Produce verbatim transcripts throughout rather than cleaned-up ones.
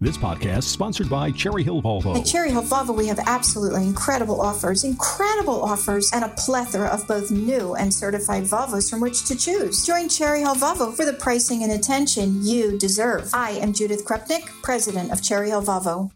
This podcast is sponsored by Cherry Hill Volvo. At Cherry Hill Volvo, we have absolutely incredible offers, incredible offers, and a plethora of both new and certified Volvos from which to choose. Join Cherry Hill Volvo for the pricing and attention you deserve. I am Judith Krupnik, president of Cherry Hill Volvo.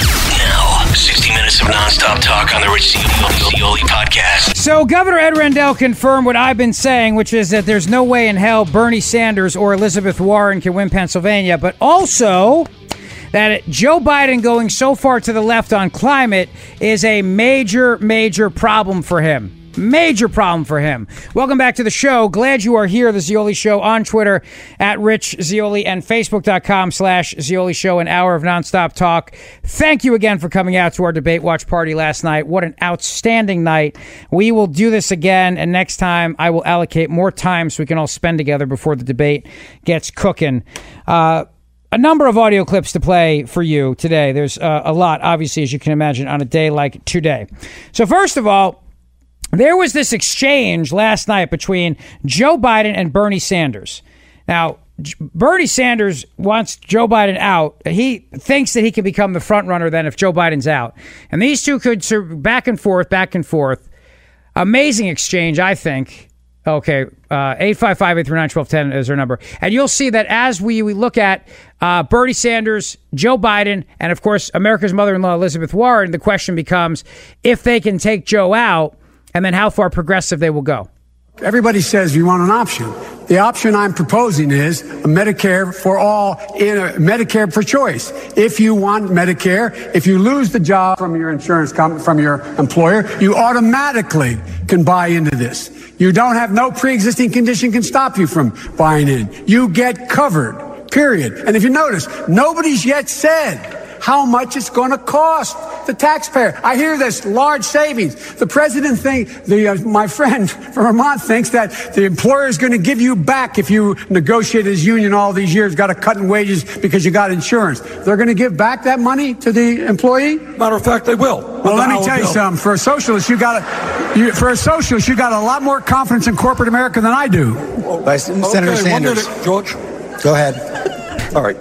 Now, sixty minutes of nonstop talk on the Rich Zeoli podcast. So Governor Ed Rendell confirmed what I've been saying, which is that there's no way in hell Bernie Sanders or Elizabeth Warren can win Pennsylvania, but also that Joe Biden going so far to the left on climate is a major, major problem for him. Major problem for him. Welcome back to the show. Glad you are here. The Zeoli Show on Twitter at Rich Zeoli and Facebook.com slash Zeoli Show, an hour of nonstop talk. Thank you again for coming out to our debate watch party last night. What an outstanding night. We will do this again, and next time I will allocate more time so we can all spend together before the debate gets cooking. Uh, A number of audio clips to play for you today. There's uh, a lot, obviously, as you can imagine, on a day like today. So first of all, there was this exchange last night between Joe Biden and Bernie Sanders. Now, Bernie Sanders wants Joe Biden out. He thinks that he can become the front runner then if Joe Biden's out. And these two could serve back and forth, back and forth. Amazing exchange, I think. Okay, uh, eight five five, eight three nine, one two one zero is our number. And you'll see that as we, we look at uh, Bernie Sanders, Joe Biden, and of course, America's mother-in-law, Elizabeth Warren, the question becomes if they can take Joe out and then how far progressive they will go. Everybody says you want an option. The option I'm proposing is a Medicare for all, in a Medicare for choice. If you want Medicare, if you lose the job from your insurance company, from your employer, you automatically can buy into this. You don't have no pre-existing condition can stop you from buying in. You get covered, period. And if you notice, nobody's yet said how much it's going to cost the taxpayer. I hear this large savings. The president thinks, the uh, my friend from Vermont thinks that the employer is going to give you back if you negotiate his union all these years, got a cut in wages because you got insurance. They're going to give back that money to the employee? Matter of fact, they will. Well, let me tell you something. For a socialist, you got a, you, for a socialist, you got a lot more confidence in corporate America than I do. Vice Senator okay, Sanders. One minute, George. Go ahead. All right.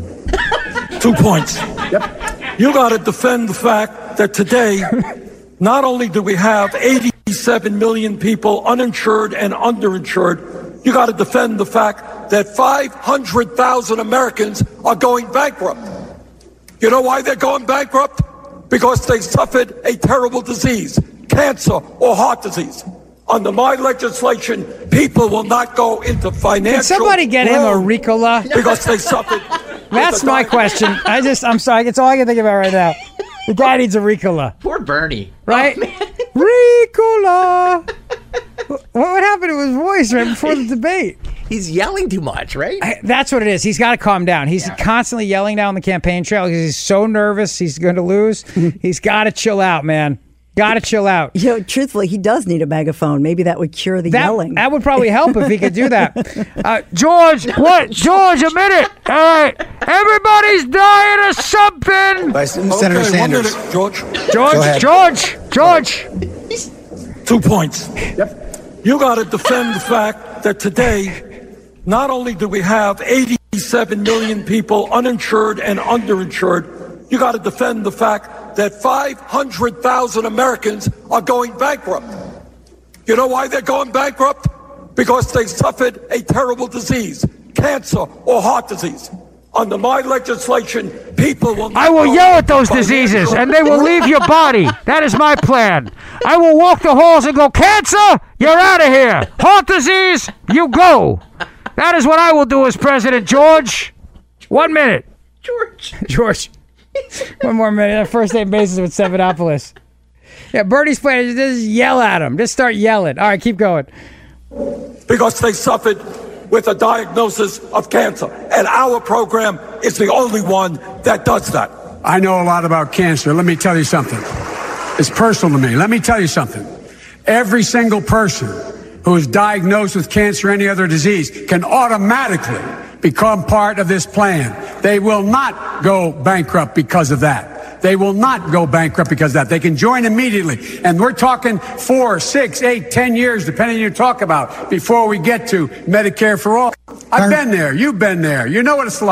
Two points. Yep. You got to defend the fact that today, not only do we have eighty-seven million people uninsured and underinsured, you got to defend the fact that five hundred thousand Americans are going bankrupt. You know why they're going bankrupt? Because they suffered a terrible disease, cancer or heart disease. Under my legislation, people will not go into financial. Can somebody get him a Ricola? Because they suffered. That's my question. I just, I'm sorry. It's all I can think about right now. The guy needs a Ricola. Poor Bernie. Right? Oh, Ricola. What would happen to his voice right before the debate? He's yelling too much, right? I, that's what it is. He's got to calm down. He's yeah. constantly yelling down the campaign trail because he's so nervous he's going to lose. He's got to chill out, man. Got to chill out. You know, truthfully, he does need a megaphone. Maybe that would cure the that, yelling. That would probably help if he could do that. Uh, George, what? George, a minute. All right. Everybody's dying of something. Vice okay, Senator Sanders. One minute, George. George, George, George. Two points. Yep. You got to defend the fact that today, not only do we have eighty-seven million people uninsured and underinsured, you got to defend the fact that five hundred thousand Americans are going bankrupt. You know why they're going bankrupt? Because they suffered a terrible disease, cancer or heart disease. Under my legislation, people will... I will yell at those diseases and they will leave your body. That is my plan. I will walk the halls and go, cancer, you're out of here. Heart disease, you go. That is what I will do as president, George. One minute. George. George. One more minute. That first name basis with Stephanopoulos. Yeah, Bernie's plan is just yell at him. Just start yelling. All right, keep going. Because they suffered with a diagnosis of cancer. And our program is the only one that does that. I know a lot about cancer. Let me tell you something. It's personal to me. Let me tell you something. Every single person who is diagnosed with cancer or any other disease can automatically become part of this plan. They will not go bankrupt because of that. They will not go bankrupt because of that. They can join immediately. And we're talking four, six, eight, ten years, depending on what you talk about, before we get to Medicare for all. I've been there. You've been there. You know what it's like.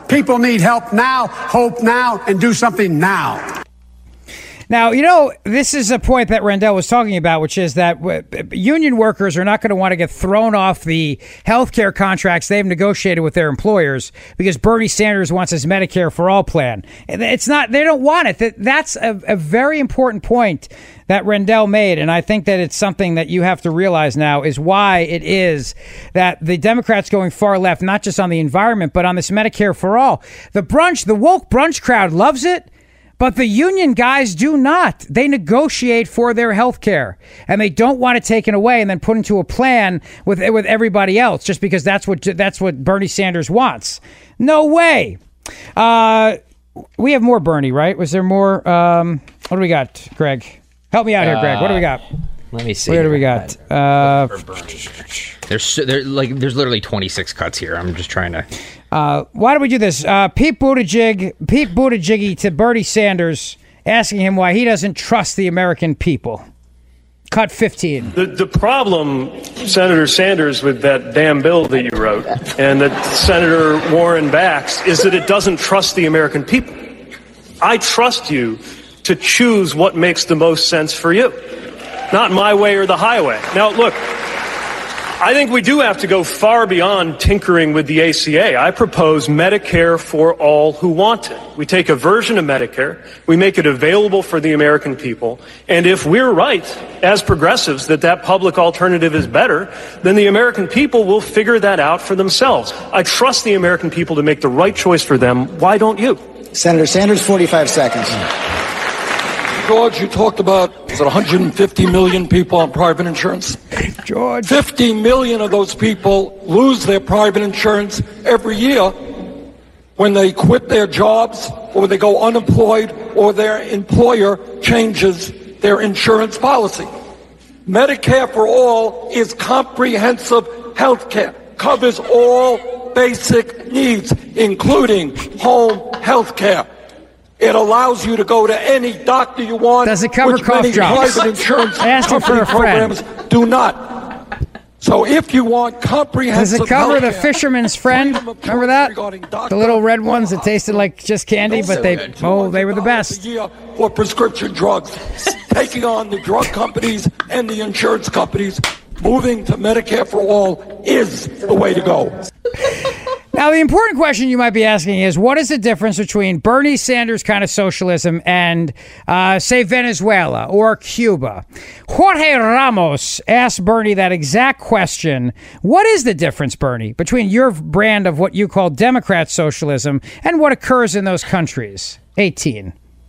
People need help now, hope now, and do something now. Now, you know, this is a point that Rendell was talking about, which is that union workers are not going to want to get thrown off the health care contracts they've negotiated with their employers because Bernie Sanders wants his Medicare for All plan. It's not, they don't want it. That's a, a very important point that Rendell made, and I think that it's something that you have to realize now is why it is that the Democrats going far left, not just on the environment, but on this Medicare for All. The brunch, the woke brunch crowd loves it. But the union guys do not. They negotiate for their health care, and they don't want it taken away and then put into a plan with with everybody else just because that's what that's what Bernie Sanders wants. No way. Uh, we have more Bernie, right? Was there more? Um, what do we got, Greg? Help me out here, Greg. What do we got? Let me see. What do we got? Uh, there's there, like there's literally twenty-six cuts here. I'm just trying to. Uh, why do we do this? Uh, Pete Buttigieg, Pete Buttigieg to Bernie Sanders, asking him why he doesn't trust the American people. Cut fifteen. The, the problem, Senator Sanders, with that damn bill that you wrote, and that Senator Warren backs, is that it doesn't trust the American people. I trust you to choose what makes the most sense for you, not my way or the highway. Now, look. I think we do have to go far beyond tinkering with the A C A. I propose Medicare for all who want it. We take a version of Medicare, we make it available for the American people, and if we're right, as progressives, that that public alternative is better, then the American people will figure that out for themselves. I trust the American people to make the right choice for them. Why don't you? Senator Sanders, forty-five seconds. George, you talked about, was it one hundred fifty million people on private insurance? George. fifty million of those people lose their private insurance every year when they quit their jobs or when they go unemployed or their employer changes their insurance policy. Medicare for All is comprehensive health care, covers all basic needs, including home health care. It allows you to go to any doctor you want. Does it cover which cough many drops? private insurance Asking for a programs friend. do not. So if you want comprehensive Does it cover the healthcare, fisherman's friend? Remember that? The little red ones that tasted like just candy, but they oh they were the best. For prescription drugs, taking on the drug companies and the insurance companies, moving to Medicare for All is the way to go. Now, the important question you might be asking is, what is the difference between Bernie Sanders kind of socialism and, uh, say, Venezuela or Cuba? Jorge Ramos asked Bernie that exact question. What is the difference, Bernie, between your brand of what you call Democrat socialism and what occurs in those countries? eighteen.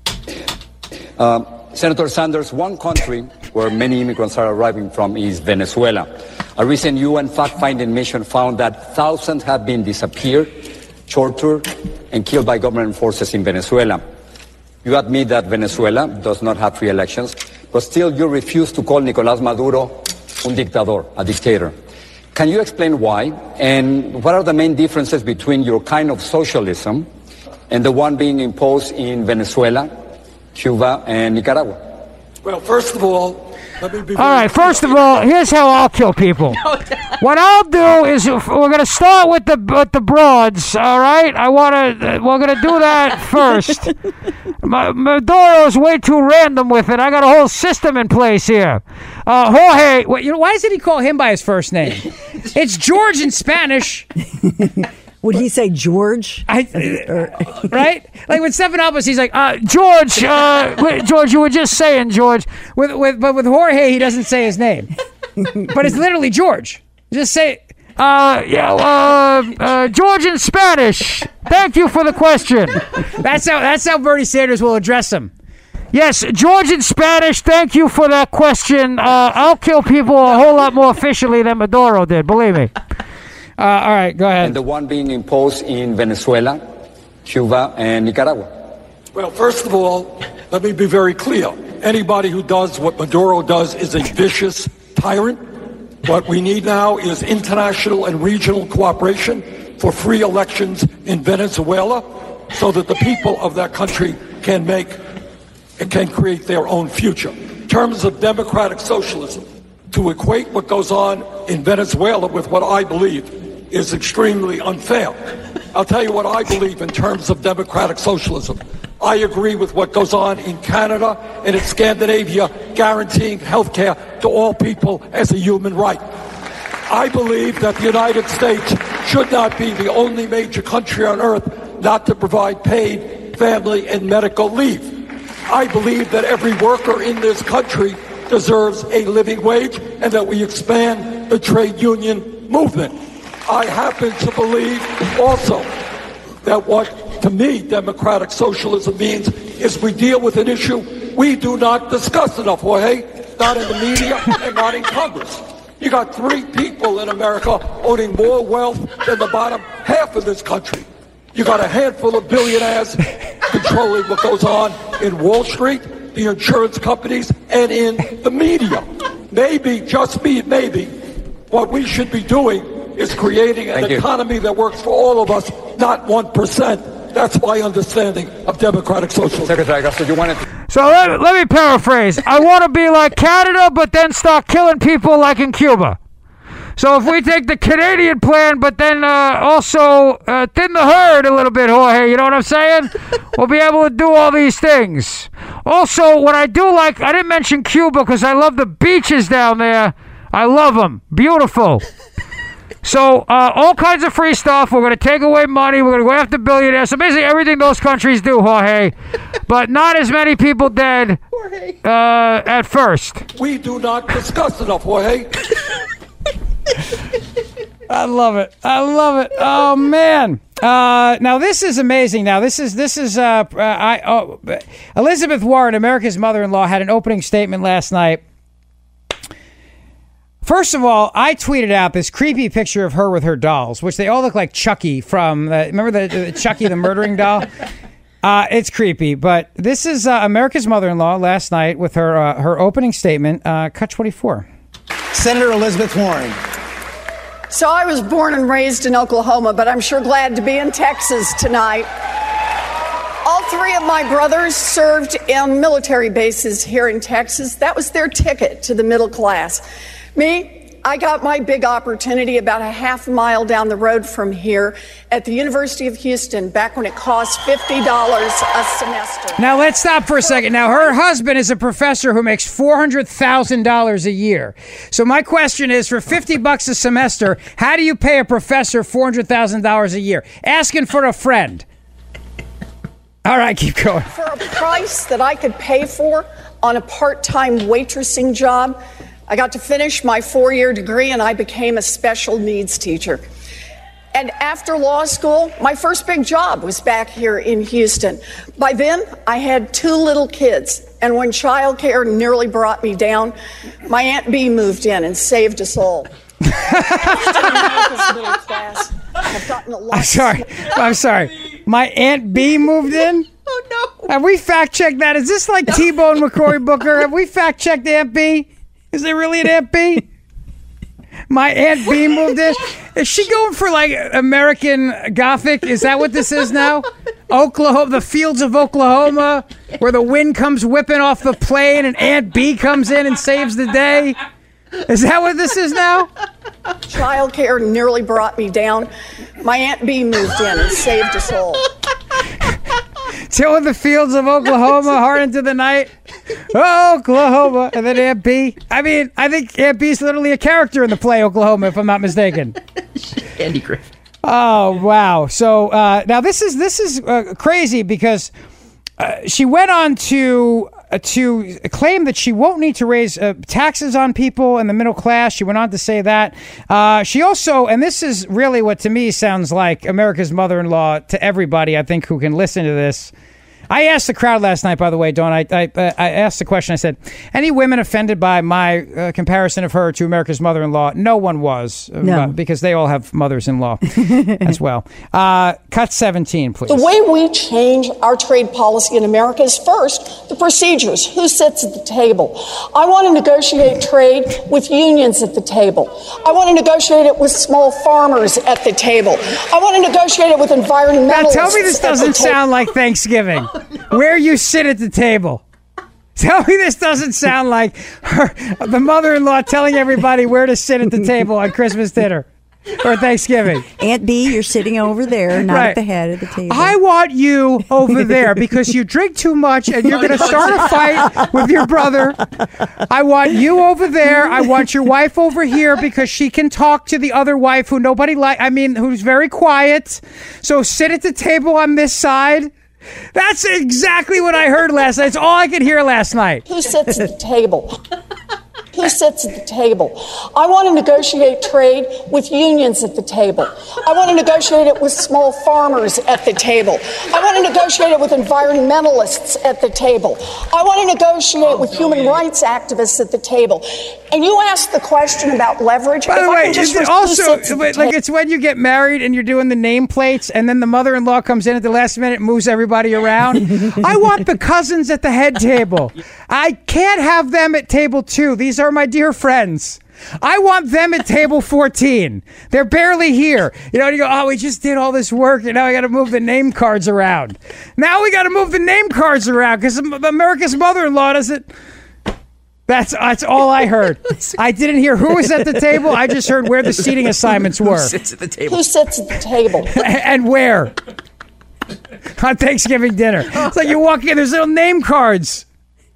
Um, Senator Sanders, one country where many immigrants are arriving from is Venezuela. A recent U N fact-finding mission found that thousands have been disappeared, tortured, and killed by government forces in Venezuela. You admit that Venezuela does not have free elections, but still you refuse to call Nicolás Maduro un dictador, a dictator. Can you explain why, and what are the main differences between your kind of socialism and the one being imposed in Venezuela, Cuba, and Nicaragua? Well, first of all, let me be All right, first of all, here's how I'll kill people. What I'll do is if we're going to start with the with the broads, all right? I want to we're going to do that first. Maduro's way too random with it. I got a whole system in place here. Uh, Jorge, wait, you know, why doesn't he call him by his first name? It's George in Spanish. Would he say George? I, right? Like with Stephanopoulos, he's like, uh, George, uh, wait, George, you were just saying, George. With, with, but with Jorge, he doesn't say his name. But it's literally George. Just say, uh, yeah, uh, uh, George in Spanish. Thank you for the question. That's how, that's how Bernie Sanders will address him. Yes, George in Spanish, thank you for that question. Uh, I'll kill people a whole lot more efficiently than Maduro did, believe me. Uh, all right, go ahead. And the one being imposed in Venezuela, Cuba, and Nicaragua. Well, first of all, let me be very clear. Anybody who does what Maduro does is a vicious tyrant. What we need now is international and regional cooperation for free elections in Venezuela so that the people of that country can make and can create their own future. In terms of democratic socialism, to equate what goes on in Venezuela with what I believe is extremely unfair. I'll tell you what I believe in terms of democratic socialism. I agree with what goes on in Canada and in Scandinavia, guaranteeing health care to all people as a human right. I believe that the United States should not be the only major country on earth not to provide paid family and medical leave. I believe that every worker in this country deserves a living wage and that we expand the trade union movement. I happen to believe also that what, to me, democratic socialism means is we deal with an issue we do not discuss enough, Jorge, not in the media and not in Congress. You got three people in America owning more wealth than the bottom half of this country. You got a handful of billionaires controlling what goes on in Wall Street, the insurance companies, and in the media. Maybe, just me, maybe, what we should be doing is creating an economy that works for all of us, not one percent. That's my understanding of democratic socialism. Secretary Augusto, you wanted to... So let, let me paraphrase. I want to be like Canada, but then start killing people like in Cuba. So if we take the Canadian plan, but then uh, also uh, thin the herd a little bit, Jorge, you know what I'm saying? We'll be able to do all these things. Also, what I do like, I didn't mention Cuba because I love the beaches down there. I love them. Beautiful. So uh, all kinds of free stuff. We're going to take away money. We're going to go after billionaires. So basically everything those countries do, Jorge. But not as many people dead uh, at first. We do not discuss enough, Jorge. I love it. I love it. Oh man. Uh, now this is amazing. Now this is this is uh, uh, I oh, Elizabeth Warren, America's mother-in-law, had an opening statement last night. First of all, I tweeted out this creepy picture of her with her dolls, which they all look like Chucky from the, remember the, the Chucky the murdering doll? Uh, it's creepy, but this is uh, America's mother-in-law last night with her uh, her opening statement. Uh, cut twenty-four. Senator Elizabeth Warren. So I was born and raised in Oklahoma, but I'm sure glad to be in Texas tonight. All three of my brothers served in military bases here in Texas. That was their ticket to the middle class. Me, I got my big opportunity about a half mile down the road from here at the University of Houston, back when it cost fifty dollars a semester. Now, let's stop for a second. Now, her husband is a professor who makes four hundred thousand dollars a year. So my question is, for fifty bucks a semester, how do you pay a professor four hundred thousand dollars a year? Asking for a friend. All right, keep going. For a price that I could pay for on a part-time waitressing job, I got to finish my four-year degree and I became a special needs teacher. And after law school, my first big job was back here in Houston. By then, I had two little kids. And when childcare nearly brought me down, my Aunt Bee moved in and saved us all. I'm sorry. I'm sorry. My Aunt Bee moved in? Oh, no. Have we fact-checked that? Is this like T-Bone McCrory Booker? Have we fact-checked Aunt Bee? Is there really an Aunt Bee? My Aunt Bee moved in. Is she going for like American Gothic? Is that what this is now? Oklahoma, the fields of Oklahoma, where the wind comes whipping off the plain and Aunt Bee comes in and saves the day. Is that what this is now? Childcare nearly brought me down. My Aunt Bee moved in and saved us all. Tilling the fields of Oklahoma, hard into the night. Oklahoma, and then Aunt Bee. I mean, I think Aunt Bee's literally a character in the play Oklahoma, if I'm not mistaken. Andy Griffith. Oh wow! So uh, now this is this is uh, crazy because uh, she went on to uh, to claim that she won't need to raise uh, taxes on people in the middle class. She went on to say that uh, she also, and this is really what to me sounds like America's mother-in-law to everybody I think who can listen to this. I asked the crowd last night, by the way, Dawn. I, I, I asked the question. I said, any women offended by my uh, comparison of her to America's mother-in-law? No one was, no. uh, because they all have mothers-in-law as well. Uh, cut seventeen, please. The way we change our trade policy in America is first, the procedures. Who sits at the table? I want to negotiate trade with unions at the table. I want to negotiate it with small farmers at the table. I want to negotiate it with environmentalists. Now tell me this doesn't sound like Thanksgiving. Oh, no. Where you sit at the table. Tell me this doesn't sound like her, the mother-in-law telling everybody where to sit at the table on Christmas dinner. for Thanksgiving? Aunt B, you're sitting over there, not Right. at the head of the table. I want you over there because you drink too much and you're going to start a fight with your brother. I want you over there. I want your wife over here because she can talk to the other wife who nobody like. I mean, who's very quiet. So sit at the table on this side. That's exactly what I heard last night. It's all I could hear last night. Who sits at the table? Who sits at the table? I want to negotiate trade with unions at the table. I want to negotiate it with small farmers at the table. I want to negotiate it with environmentalists at the table. I want to negotiate with human rights activists at the table. And you asked the question about leverage. By the If I way, can just is it who also sits at the like table? it's when you get married and you're doing the nameplates, and then the mother-in-law comes in at the last minute and moves everybody around. I want the cousins at the head table. I can't have them at table two. These are my dear friends. I want them at table fourteen. They're barely here. You know, you go, oh, we just did all this work, and now we got to move the name cards around. Now we got to move the name cards around because America's mother-in-law doesn't. That's that's all I heard. I didn't hear who was at the table. I just heard where the seating assignments were. Who sits at the table? Who sits at the table? And where? On Thanksgiving dinner. It's like you walk in, there's little name cards.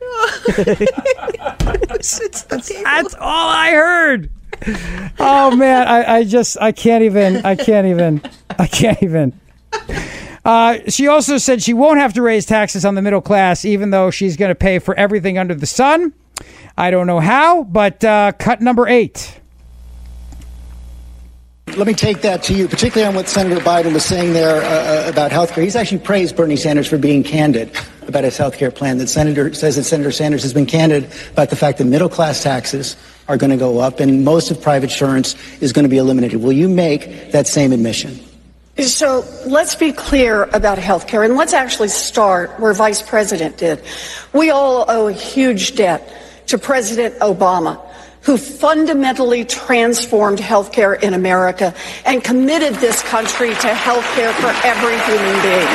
Sits at the table. That's all I heard. Oh man, I, I just I can't even I can't even I can't even. Uh, she also said she won't have to raise taxes on the middle class, even though she's going to pay for everything under the sun. I don't know how, but uh, cut number eight. Let me take that to you, particularly on what Senator Biden was saying there uh, about health care. He's actually praised Bernie Sanders for being candid about his health care plan. That Senator says that Senator Sanders has been candid about the fact that middle class taxes are going to go up and most of private insurance is going to be eliminated. Will you make that same admission? So let's be clear about health care, and let's actually start where Vice President did. We all owe a huge debt to President Obama, who fundamentally transformed health care in America and committed this country to health care for every human being.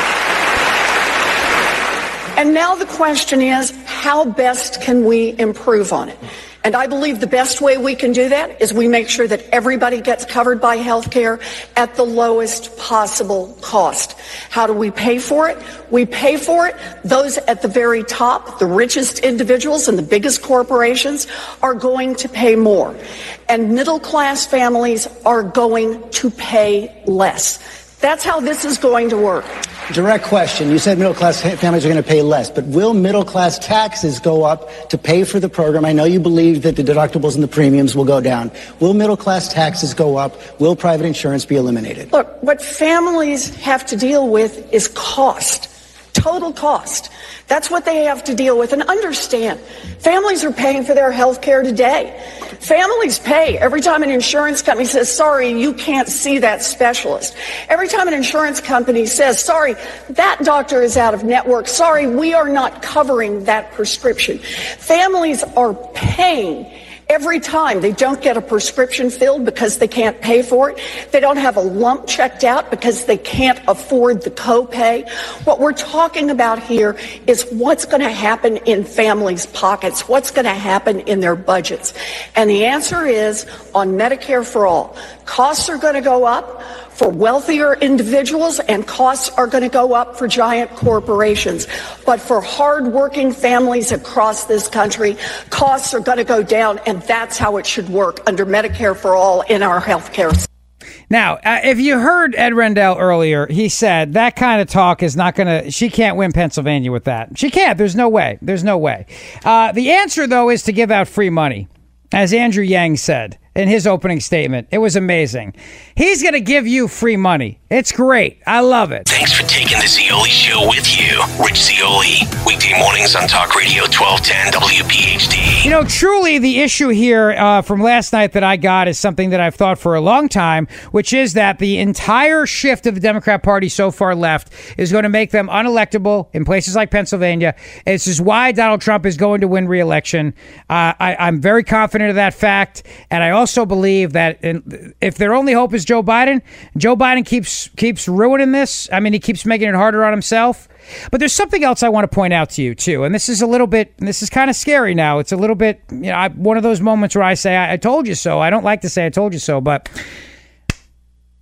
And now the question is, how best can we improve on it? And I believe the best way we can do that is we make sure that everybody gets covered by health care at the lowest possible cost. How do we pay for it? We pay for it. Those at the very top, the richest individuals and the biggest corporations, are going to pay more. And middle-class families are going to pay less. That's how this is going to work. Direct question. You said middle-class families are going to pay less, but will middle-class taxes go up to pay for the program? I know you believe that the deductibles and the premiums will go down. Will middle-class taxes go up? Will private insurance be eliminated? Look, what families have to deal with is cost, total cost. That's what they have to deal with. And understand, families are paying for their health care today. Families pay every time an insurance company says, sorry, you can't see that specialist. Every time an insurance company says, sorry, that doctor is out of network. Sorry, we are not covering that prescription. Families are paying every time they don't get a prescription filled because they can't pay for it. They don't have a lump checked out because they can't afford the copay. What we're talking about here is what's going to happen in families' pockets, what's going to happen in their budgets. And the answer is on Medicare for All. Costs are going to go up for wealthier individuals, and costs are going to go up for giant corporations. But for hardworking families across this country, costs are going to go down, and that's how it should work under Medicare for All in our health care system. Now, uh, if you heard Ed Rendell earlier, he said that kind of talk is not going to, she can't win Pennsylvania with that. She can't. There's no way. There's no way. Uh, the answer, though, is to give out free money, as Andrew Yang said in his opening statement. It was amazing. He's going to give you free money. It's great. I love it. Thanks for taking the Zeoli Show with you. Rich Zeoli, weekday mornings on Talk Radio twelve ten W P H D. You know, truly the issue here uh, from last night that I got is something that I've thought for a long time, which is that the entire shift of the Democrat Party so far left is going to make them unelectable in places like Pennsylvania. This is why Donald Trump is going to win re-election. Uh, I, I'm very confident of that fact, and I also believe that in, if their only hope is Joe Biden, Joe Biden keeps keeps ruining this. I mean, he keeps making it harder on himself. But there's something else I want to point out to you, too. And this is a little bit, this is kind of scary now. It's a little bit, you know, I, one of those moments where I say, I, I told you so. I don't like to say I told you so, but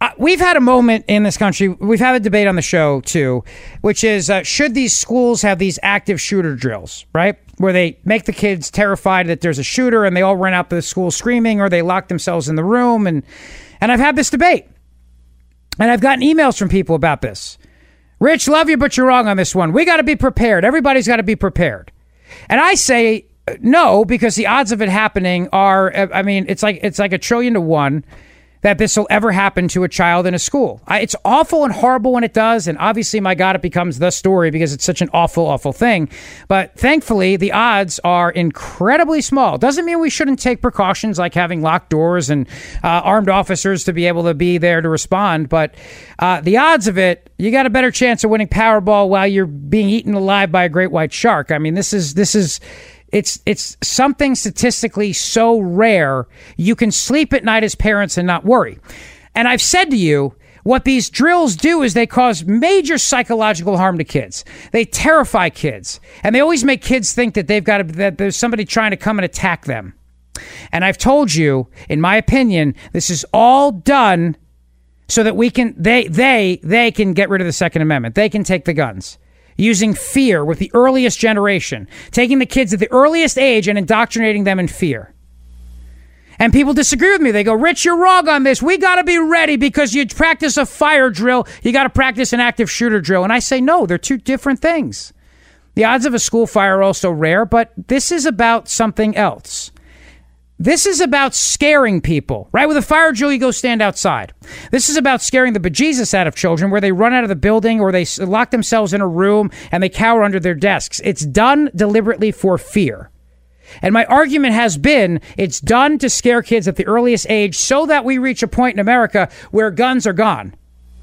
Uh, we've had a moment in this country, we've had a debate on the show too, which is uh, should these schools have these active shooter drills, right? Where they make the kids terrified that there's a shooter and they all run out to the school screaming, or they lock themselves in the room. And, and I've had this debate. And I've gotten emails from people about this. Rich, love you, but you're wrong on this one. We got to be prepared. Everybody's got to be prepared. And I say no, because the odds of it happening are, I mean, it's like it's like a trillion to one that this will ever happen to a child in a school. I, it's awful and horrible when it does, and obviously, my God, it becomes the story because it's such an awful, awful thing. But thankfully, the odds are incredibly small. Doesn't mean we shouldn't take precautions like having locked doors and uh, armed officers to be able to be there to respond, but uh, the odds of it, you got a better chance of winning Powerball while you're being eaten alive by a great white shark. I mean, this is this is... It's it's something statistically so rare, you can sleep at night as parents and not worry. And I've said to you, what these drills do is they cause major psychological harm to kids. They terrify kids. And they always make kids think that they've got to, that there's somebody trying to come and attack them. And I've told you, in my opinion, this is all done so that we can, they, they, they can get rid of the Second Amendment. They can take the guns. Using fear with the earliest generation, taking the kids at the earliest age and indoctrinating them in fear. And people disagree with me. They go, Rich, you're wrong on this. We got to be ready because you practice a fire drill. You got to practice an active shooter drill. And I say, no, they're two different things. The odds of a school fire are also rare, but this is about something else. This is about scaring people, right? With a fire drill, you go stand outside. This is about scaring the bejesus out of children where they run out of the building or they lock themselves in a room and they cower under their desks. It's done deliberately for fear. And my argument has been it's done to scare kids at the earliest age so that we reach a point in America where guns are gone.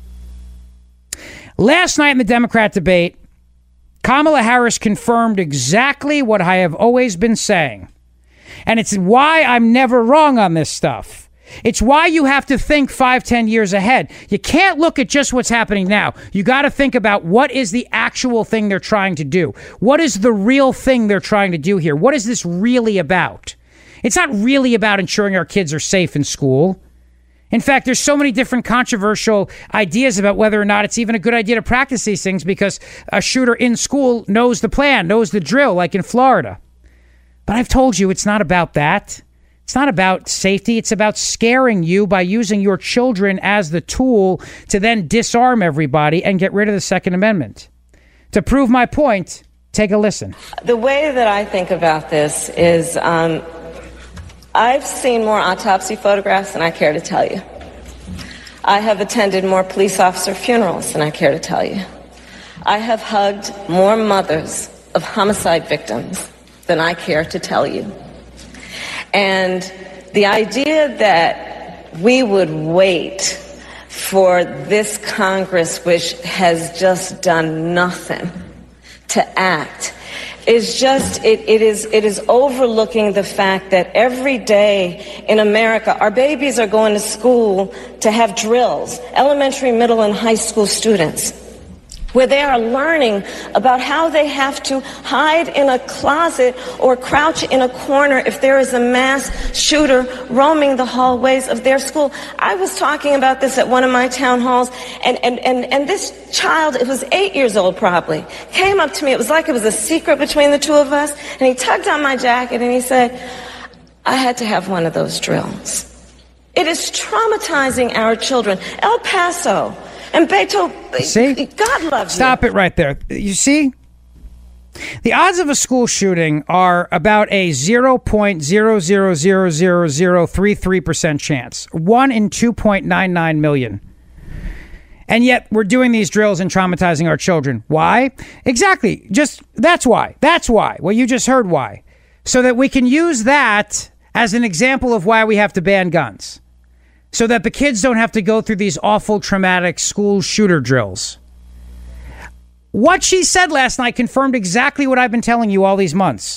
Last night in the Democrat debate, Kamala Harris confirmed exactly what I have always been saying. And it's why I'm never wrong on this stuff. It's why you have to think five, ten years ahead. You can't look at just what's happening now. You got to think about what is the actual thing they're trying to do. What is the real thing they're trying to do here? What is this really about? It's not really about ensuring our kids are safe in school. In fact, there's so many different controversial ideas about whether or not it's even a good idea to practice these things because a shooter in school knows the plan, knows the drill, like in Florida. But I've told you it's not about that. It's not about safety. It's about scaring you by using your children as the tool to then disarm everybody and get rid of the Second Amendment. To prove my point, take a listen. The way that I think about this is um, I've seen more autopsy photographs than I care to tell you. I have attended more police officer funerals than I care to tell you. I have hugged more mothers of homicide victims than I care to tell you. And the idea that we would wait for this Congress, which has just done nothing to act, is just, it, it is it is overlooking the fact that every day in America, our babies are going to school to have drills, elementary, middle, and high school students, where they are learning about how they have to hide in a closet or crouch in a corner if there is a mass shooter roaming the hallways of their school. I was talking about this at one of my town halls, and, and, and, and this child, it was eight years old probably, came up to me. It was like it was a secret between the two of us, and he tugged on my jacket and he said, I had to have one of those drills. It is traumatizing our children. El Paso and Beto, see? God loves you. Stop it right there. You see? The odds of a school shooting are about a zero point zero zero zero zero zero three three percent chance. One in two point nine nine million. And yet we're doing these drills and traumatizing our children. Why? Exactly. Just, that's why. That's why. Well, you just heard why. So that we can use that as an example of why we have to ban guns. So that the kids don't have to go through these awful, traumatic school shooter drills. What she said last night confirmed exactly what I've been telling you all these months.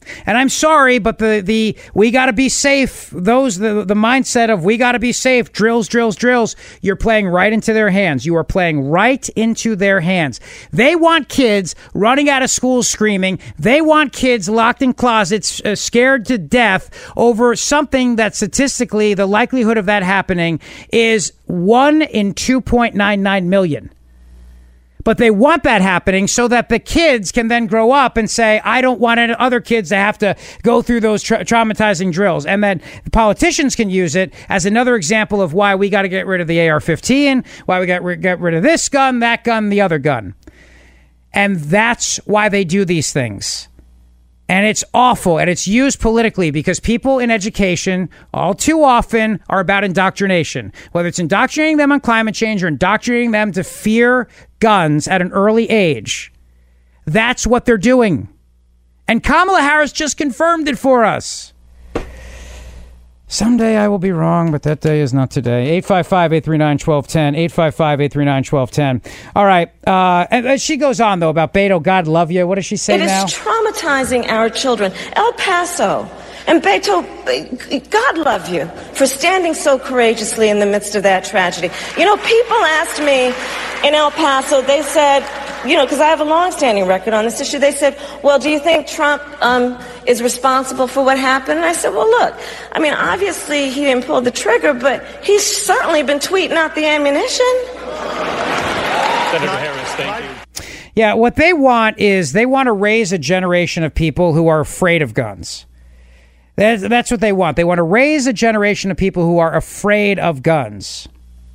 And I'm sorry, but the, the we got to be safe, those the, the mindset of we got to be safe, drills, drills, drills, you're playing right into their hands. You are playing right into their hands. They want kids running out of school screaming. They want kids locked in closets, uh, scared to death over something that statistically the likelihood of that happening is one in two point nine nine million. But they want that happening so that the kids can then grow up and say, I don't want any other kids to have to go through those tra- traumatizing drills. And then the politicians can use it as another example of why we got to get rid of the A R fifteen, why we got to get rid of this gun, that gun, the other gun. And that's why they do these things. And it's awful, and it's used politically because people in education all too often are about indoctrination. Whether it's indoctrinating them on climate change or indoctrinating them to fear guns at an early age, that's what they're doing. And Kamala Harris just confirmed it for us. Someday I will be wrong, but that day is not today. eight five five, eight three nine, one two one zero. eight five five, eight three nine, one two one zero. All right. Uh, and she goes on, though, about Beto, God love you. What does she say now? It is traumatizing our children. El Paso and Beto, God love you for standing so courageously in the midst of that tragedy. You know, people asked me in El Paso, they said, you know, because I have a long-standing record on this issue, they said, well, do you think Trump um, is responsible for what happened? And I said, well, look, I mean, obviously he didn't pull the trigger, but he's certainly been tweeting out the ammunition. Senator Harris, thank you. Yeah, what they want is they want to raise a generation of people who are afraid of guns. That's, that's what they want. They want to raise a generation of people who are afraid of guns.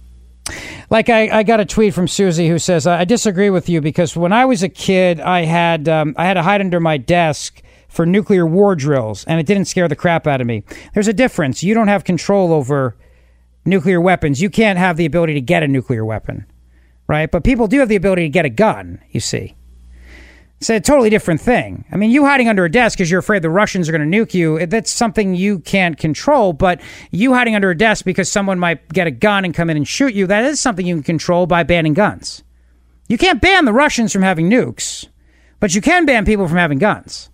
Like I, I got a tweet from Susie who says, I disagree with you because when I was a kid, I had um, I had to hide under my desk for nuclear war drills, and it didn't scare the crap out of me. There's a difference. You don't have control over nuclear weapons. You can't have the ability to get a nuclear weapon, right? But people do have the ability to get a gun, you see. It's a totally different thing. I mean, you hiding under a desk because you're afraid the Russians are going to nuke you, that's something you can't control. But you hiding under a desk because someone might get a gun and come in and shoot you, that is something you can control by banning guns. You can't ban the Russians from having nukes, but you can ban people from having guns.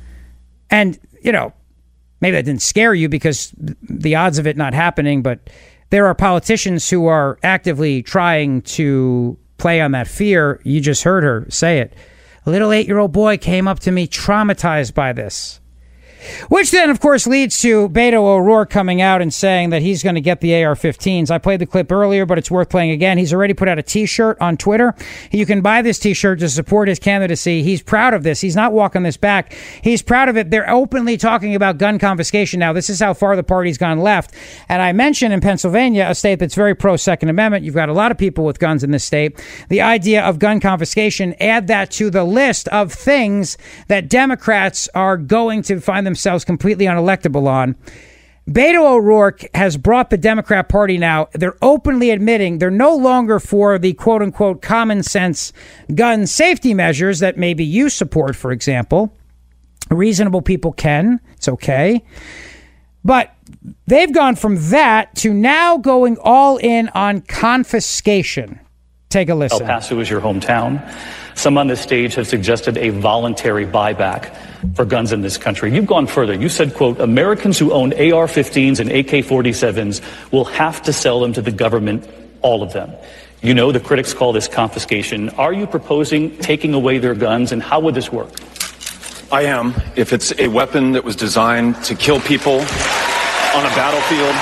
And, you know, maybe that didn't scare you because the odds of it not happening, but there are politicians who are actively trying to play on that fear. You just heard her say it. A little eight-year-old boy came up to me traumatized by this. Which then, of course, leads to Beto O'Rourke coming out and saying that he's going to get the A R fifteens. I played the clip earlier, but it's worth playing again. He's already put out a T-shirt on Twitter. You can buy this T-shirt to support his candidacy. He's proud of this. He's not walking this back. He's proud of it. They're openly talking about gun confiscation now. This is how far the party's gone left. And I mentioned in Pennsylvania, a state that's very pro-Second Amendment. You've got a lot of people with guns in this state. The idea of gun confiscation, add that to the list of things that Democrats are going to find themselves completely unelectable on. Beto O'Rourke has brought the Democrat Party now. They're openly admitting they're no longer for the quote unquote common sense gun safety measures that maybe you support, for example. Reasonable people can. It's okay. But they've gone from that to now going all in on confiscation. Take a listen. El Paso is your hometown. Some on this stage have suggested a voluntary buyback for guns in this country. You've gone further. You said, quote, Americans who own A R fifteens and A K forty-sevens will have to sell them to the government, all of them. You know the critics call this confiscation. Are you proposing taking away their guns, and how would this work? I am. If it's a weapon that was designed to kill people on a battlefield,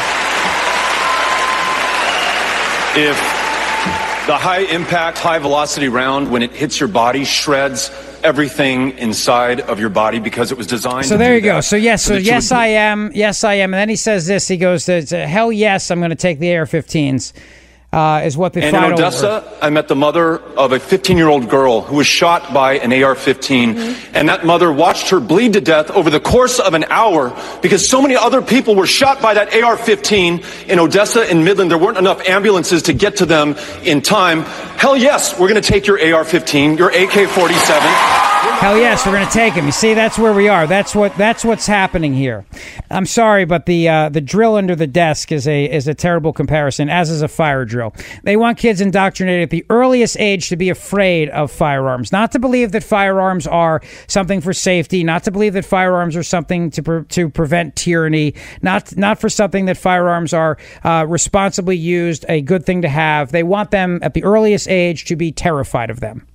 if the high-impact, high-velocity round, when it hits your body, shreds everything inside of your body because it was designed so to there do you go. that. So yes, so, so yes, I am. Yes, I am. And then he says this. He goes, to, to, hell yes, I'm going to take the A R fifteens. Uh, is what the and final in Odessa, I met the mother of a fifteen-year-old girl who was shot by an A R fifteen, mm-hmm. and that mother watched her bleed to death over the course of an hour because so many other people were shot by that A R fifteen in Odessa and Midland. There weren't enough ambulances to get to them in time. Hell yes, we're going to take your A R fifteen, your A K forty-seven. Hell yes, we're going to take him. You see, that's where we are. That's what that's what's happening here. I'm sorry, but the uh, the drill under the desk is a is a terrible comparison, as is a fire drill. They want kids indoctrinated at the earliest age to be afraid of firearms, not to believe that firearms are something for safety, not to believe that firearms are something to pre- to prevent tyranny, not not for something that firearms are uh, responsibly used, a good thing to have. They want them at the earliest age to be terrified of them.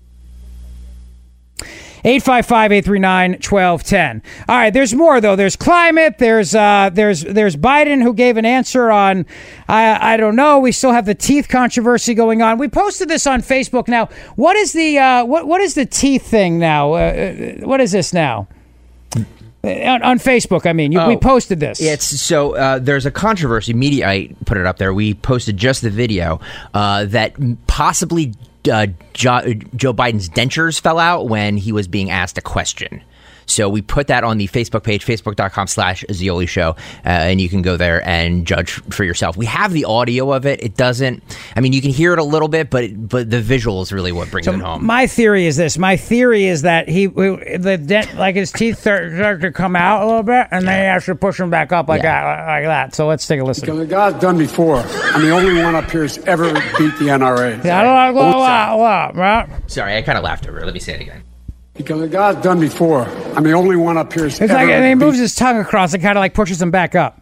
eight five five, eight three nine, one two one zero. All right, there's more though. There's climate. There's uh, there's there's Biden, who gave an answer on I I don't know. We still have the teeth controversy going on. We posted this on Facebook. Now, what is the uh, what what is the teeth thing now? Uh, what is this now? On, on Facebook, I mean, you, oh, we posted this. It's so uh, there's a controversy. Mediaite put it up there. We posted just the video uh, that possibly. Uh, Joe, Joe Biden's dentures fell out when he was being asked a question. So we put that on the Facebook page, facebook.com slash Zeoli Show, uh, and you can go there and judge for yourself. We have the audio of it. It doesn't, I mean, you can hear it a little bit, but but the visual is really what brings so it home. My theory is this. My theory is that he, the dent, like his teeth start, start to come out a little bit, and then he has to push them back up like Yeah. that, like that. So let's take a listen. Because the guy's done before. I'm the only one up here who's ever beat the N R A. Yeah, I don't like a lot, a lot, right? Sorry, I kind of laughed over it. Let me say it again. Because the guy's done before. I'm the only one up here who's It's ever like, and he beat- moves his tongue across and kind of like pushes him back up.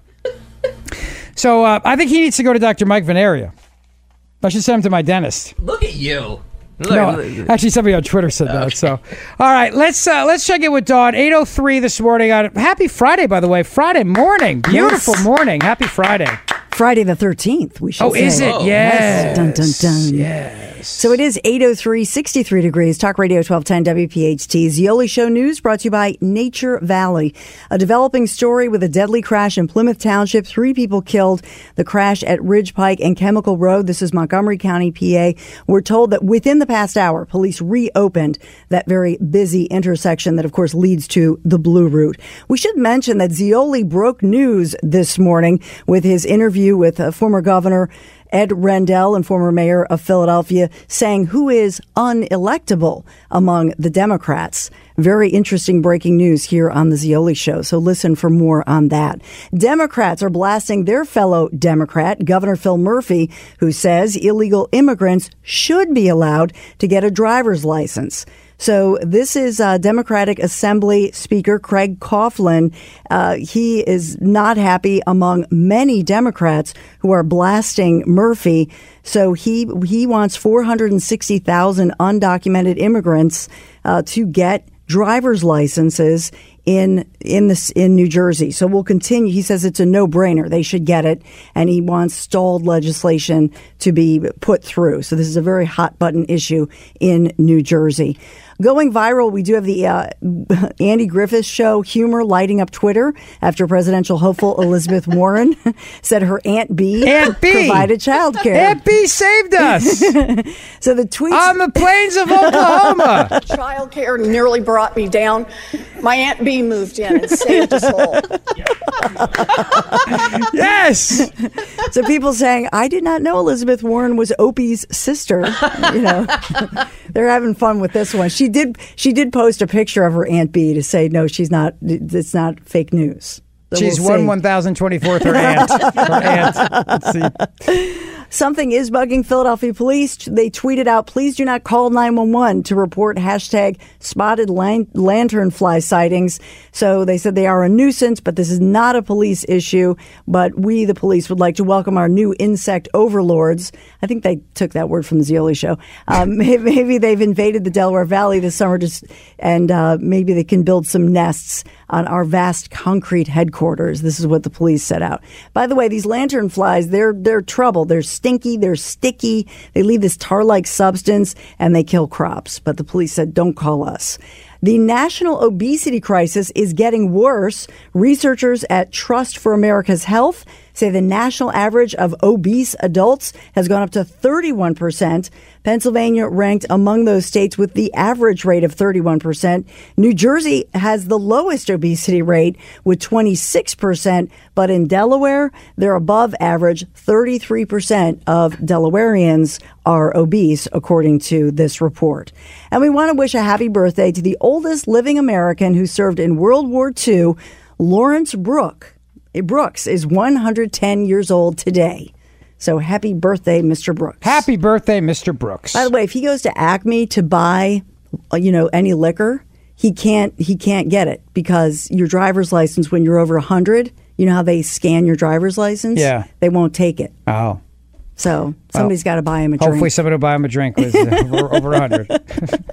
So uh, I think he needs to go to Doctor Mike Veneria. I should send him to my dentist. Look at you. Look, No, look. actually, somebody on Twitter said that. Okay. So, all right, let's uh, let's check in with Dawn. eight oh three this morning. On happy Friday, by the way. Friday morning, beautiful Yes. morning. Happy Friday. Friday the thirteenth, we should Oh, say. is it? Oh, Yes. Dun, dun, dun. Yes. So it is eight oh three, sixty-three degrees. Talk Radio twelve ten W P H T. Zeoli Show News brought to you by Nature Valley. A developing story with a deadly crash in Plymouth Township. Three people killed. The crash at Ridge Pike and Chemical Road. This is Montgomery County, P A. We're told that within the past hour, police reopened that very busy intersection that, of course, leads to the Blue Route. We should mention that Zeoli broke news this morning with his interview with a former governor Ed Rendell and former mayor of Philadelphia, saying who is unelectable among the Democrats. Very interesting breaking news here on the Zeoli Show. So listen for more on that. Democrats are blasting their fellow Democrat, Governor Phil Murphy, who says illegal immigrants should be allowed to get a driver's license. So this is uh, Democratic Assembly Speaker Craig Coughlin. Uh, he is not happy among many Democrats who are blasting Murphy. So he he wants four hundred sixty thousand undocumented immigrants uh, to get driver's licenses in in this in New Jersey. So we'll continue. He says it's a no-brainer. They should get it, and he wants stalled legislation to be put through. So this is a very hot button issue in New Jersey. Going viral, we do have the uh, Andy Griffith Show humor lighting up Twitter after presidential hopeful Elizabeth Warren said her Aunt B, Aunt B provided childcare. Aunt B saved us. So the tweets on the plains of Oklahoma. Childcare nearly brought me down. My Aunt B moved in and saved us all. Yes. So people saying, I did not know Elizabeth Warren was Opie's sister. You know, they're having fun with this one. She did. She did post a picture of her Aunt B to say, no, she's not. It's not fake news. So She's we'll one see. one thousand twenty fourth. Her aunt. Her aunt. Let's see. Something is bugging Philadelphia police. They tweeted out, please do not call nine one one to report hashtag spotted lan- lanternfly sightings. So they said they are a nuisance, but this is not a police issue. But we, the police, would like to welcome our new insect overlords. I think they took that word from the Zeoli Show. Um, maybe they've invaded the Delaware Valley this summer, just, and uh, maybe they can build some nests on our vast concrete headquarters. This is what the police set out. By the way, these lanternflies, they're they're trouble. They're stinky, they're sticky, they leave this tar-like substance, and they kill crops. But the police said, don't call us. The national obesity crisis is getting worse. Researchers at Trust for America's Health say the national average of obese adults has gone up to thirty-one percent. Pennsylvania ranked among those states with the average rate of thirty-one percent. New Jersey has the lowest obesity rate with twenty-six percent. But in Delaware, they're above average. thirty-three percent of Delawareans are obese, according to this report. And we want to wish a happy birthday to the oldest living American who served in World War Two, Lawrence Brooks. Brooks is one hundred ten years old today. So happy birthday, Mister Brooks. Happy birthday, Mister Brooks. By the way, if he goes to Acme to buy, you know, any liquor, he can't he can't get it because your driver's license, when you're over one hundred, you know how they scan your driver's license? Yeah. They won't take it. Oh. So somebody's well, got to buy him a drink. Hopefully somebody will buy him a drink with over, over one hundred.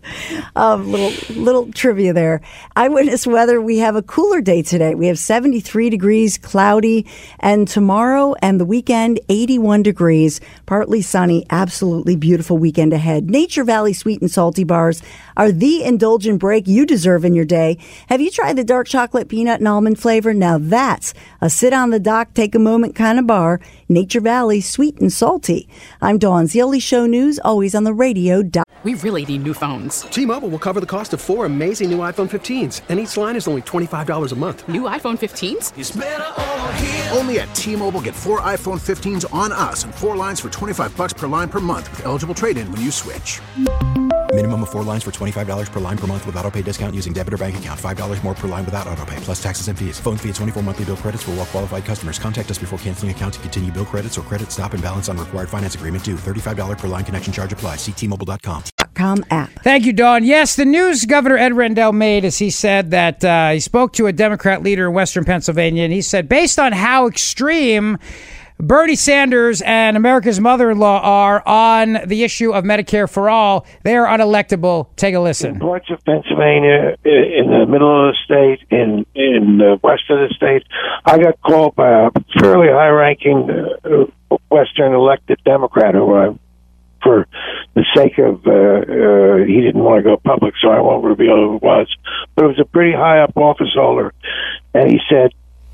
Um, little little trivia there. Eyewitness weather, we have a cooler day today. We have seventy-three degrees, cloudy, and tomorrow and the weekend, eighty-one degrees, partly sunny, absolutely beautiful weekend ahead. Nature Valley Sweet and Salty Bars are the indulgent break you deserve in your day. Have you tried the dark chocolate, peanut, and almond flavor? Now that's a sit on the dock, take a moment kind of bar. Nature Valley Sweet and Salty. I'm Dawn Zioli, Show News, always on the radio. We really need new phones. T-Mobile will cover the cost of four amazing new iPhone fifteens, and each line is only twenty-five dollars a month. New iPhone fifteens? It's better over here. Only at T-Mobile, get four iPhone fifteens on us and four lines for twenty-five bucks per line per month with eligible trade-in when you switch. Minimum of four lines for twenty-five dollars per line per month with auto pay discount using debit or bank account. five dollars more per line without auto pay, plus taxes and fees. Phone fee at twenty-four monthly bill credits for well-qualified customers. Contact us before canceling account to continue bill credits or credit stop and balance on required finance agreement due. thirty-five dollars per line connection charge applies. See T Mobile dot com. App. Thank you, Dawn. Yes, the news Governor Ed Rendell made is he said that uh, he spoke to a Democrat leader in Western Pennsylvania, and he said, based on how extreme Bernie Sanders and America's mother-in-law are on the issue of Medicare for all, they are unelectable. Take a listen. In parts of Pennsylvania, in the middle of the state, in in the west of the state, I got called by a fairly high-ranking uh, Western elected Democrat who I for the sake of, uh, uh, he didn't want to go public, so I won't reveal who it was. But it was a pretty high-up office holder, and he said,